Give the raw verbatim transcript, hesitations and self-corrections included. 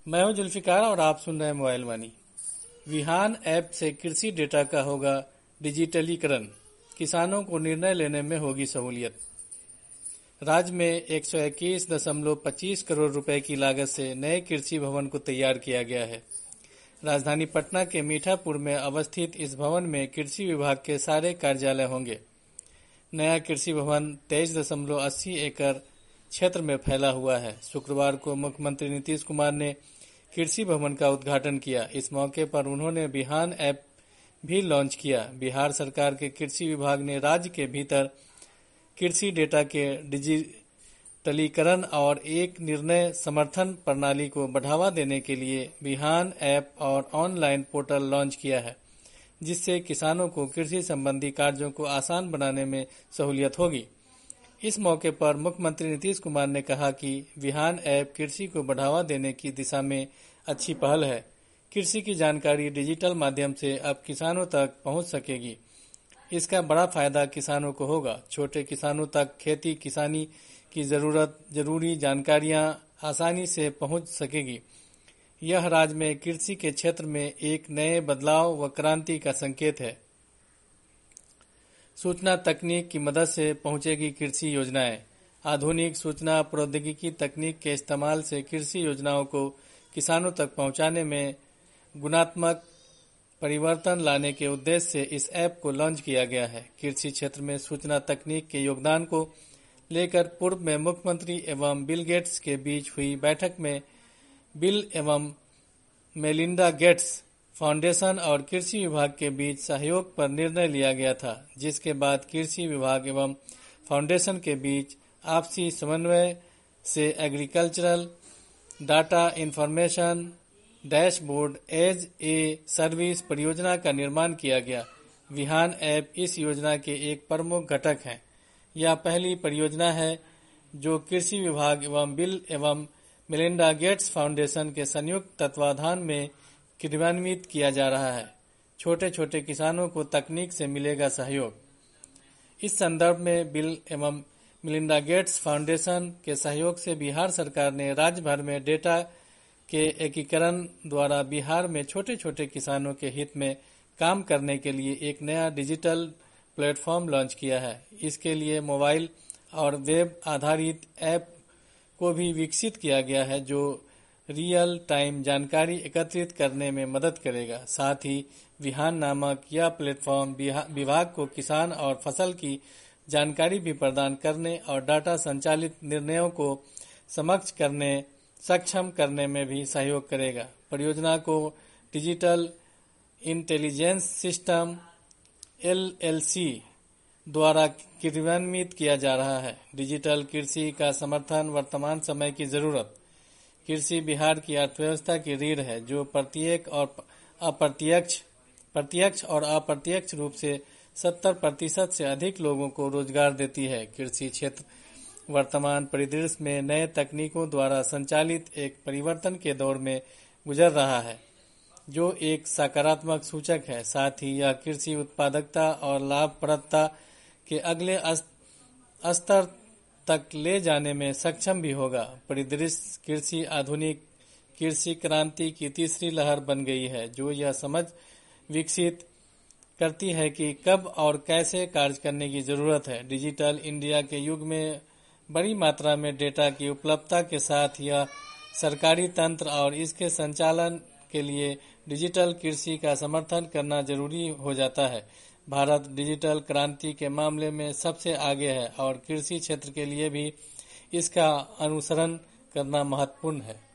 मैं हूं जुल्फिकार और आप सुन रहे हैं मोबाइल वाणी। विहान ऐप से कृषि डेटा का होगा डिजिटलीकरण, किसानों को निर्णय लेने में होगी सहूलियत। राज्य में एक सौ इक्कीस दशमलव पच्चीस करोड़ रुपए की लागत से नए कृषि भवन को तैयार किया गया है। राजधानी पटना के मीठापुर में अवस्थित इस भवन में कृषि विभाग के सारे कार्यालय होंगे। नया कृषि भवन तेईस दशमलव अस्सी एकड़ क्षेत्र में फैला हुआ है। शुक्रवार को मुख्यमंत्री नीतीश कुमार ने कृषि भवन का उद्घाटन किया। इस मौके पर उन्होंने विहान ऐप भी लॉन्च किया। बिहार सरकार के कृषि विभाग ने राज्य के भीतर कृषि डेटा के डिजिटलीकरण और एक निर्णय समर्थन प्रणाली को बढ़ावा देने के लिए विहान ऐप और ऑनलाइन पोर्टल लॉन्च किया है, जिससे किसानों को कृषि संबंधी कार्यों को आसान बनाने में सहूलियत होगी। इस मौके पर मुख्यमंत्री नीतीश कुमार ने कहा कि विहान ऐप कृषि को बढ़ावा देने की दिशा में अच्छी पहल है। कृषि की जानकारी डिजिटल माध्यम से अब किसानों तक पहुंच सकेगी। इसका बड़ा फायदा किसानों को होगा। छोटे किसानों तक खेती किसानी की जरूरत जरूरी जानकारियां आसानी से पहुंच सकेगी। यह राज्य में कृषि के क्षेत्र में एक नए बदलाव व क्रांति का संकेत है। सूचना तकनीक की मदद से पहुंचेगी कृषि योजनाएं। आधुनिक सूचना प्रौद्योगिकी तकनीक के इस्तेमाल से कृषि योजनाओं को किसानों तक पहुंचाने में गुणात्मक परिवर्तन लाने के उद्देश्य से इस ऐप को लॉन्च किया गया है। कृषि क्षेत्र में सूचना तकनीक के योगदान को लेकर पूर्व में मुख्यमंत्री एवं बिल गेट्स के बीच हुई बैठक में बिल एवं मेलिंडा गेट्स फाउंडेशन और कृषि विभाग के बीच सहयोग पर निर्णय लिया गया था, जिसके बाद कृषि विभाग एवं फाउंडेशन के बीच आपसी समन्वय से agricultural data information dashboard as a service परियोजना का निर्माण किया गया। विहान ऐप इस योजना के एक प्रमुख घटक है। यह पहली परियोजना है जो कृषि विभाग एवं बिल एवं मेलिंडा गेट्स फाउंडेशन के संयुक्त तत्वाधान में क्रियान्वित किया जा रहा है। छोटे छोटे किसानों को तकनीक से मिलेगा सहयोग। इस संदर्भ में बिल एवं मेलिंडा गेट्स फाउंडेशन के सहयोग से बिहार सरकार ने राज्य भर में डेटा के एकीकरण द्वारा बिहार में छोटे छोटे किसानों के हित में काम करने के लिए एक नया डिजिटल प्लेटफॉर्म लॉन्च किया है। इसके लिए मोबाइल और वेब आधारित ऐप को भी विकसित किया गया है, जो रियल टाइम जानकारी एकत्रित करने में मदद करेगा। साथ ही विहान नामक यह प्लेटफॉर्म विभाग को किसान और फसल की जानकारी भी प्रदान करने और डाटा संचालित निर्णयों को समक्ष करने सक्षम करने में भी सहयोग करेगा। परियोजना को digital intelligence system L L C द्वारा क्रियान्वित किया जा रहा है। डिजिटल कृषि का समर्थन वर्तमान समय की जरूरत। कृषि बिहार की अर्थव्यवस्था की रीढ़ है, जो प्रत्येक और अप्रत्यक्ष प्रत्यक्ष और अप्रत्यक्ष रूप से सत्तर प्रतिशत से अधिक लोगों को रोजगार देती है। कृषि क्षेत्र वर्तमान परिदृश्य में नए तकनीकों द्वारा संचालित एक परिवर्तन के दौर में गुजर रहा है, जो एक सकारात्मक सूचक है। साथ ही यह कृषि उत्पादकता और लाभप्रदता के अगले स्तर तक ले जाने में सक्षम भी होगा। परिदृश्य कृषि आधुनिक कृषि क्रांति की तीसरी लहर बन गई है, जो यह समझ विकसित करती है कि कब और कैसे कार्य करने की जरूरत है। डिजिटल इंडिया के युग में बड़ी मात्रा में डेटा की उपलब्धता के साथ यह सरकारी तंत्र और इसके संचालन के लिए डिजिटल कृषि का समर्थन करना जरूरी हो जाता है। भारत डिजिटल क्रांति के मामले में सबसे आगे है और कृषि क्षेत्र के लिए भी इसका अनुसरण करना महत्वपूर्ण है।